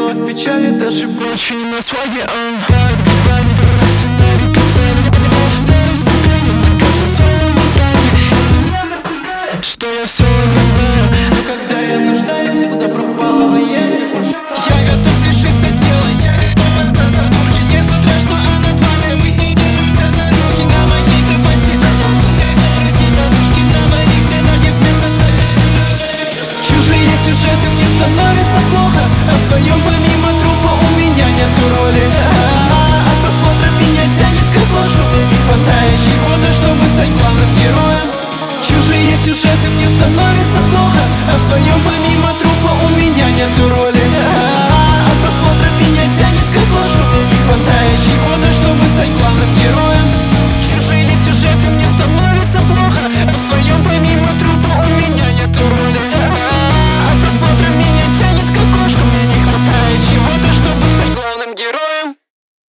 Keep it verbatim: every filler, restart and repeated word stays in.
Тело в печали, даже больше не на своей. Перед глазами сценарий писали, повторяй себя на каждом своем этапе. И меня напрягает, что я все это знаю. Но когда я нуждаюсь, куда пропало влияние? Я готов лишиться тела, я готов остаться в дурке. Несмотря что она твоя, мы с ней делимся за руки. На моей кровати она думает, разнит подушки. На моих стенах нет места для чужие сюжеты, мне становится плохо. А в своем помимо трупа у меня нету роли. От просмотра меня тянет к ложу. Мне не хватает чего-то, чтобы стать главным героем. Чужие сюжеты, мне становится плохо. А в своем помимо трупа у меня нету роли.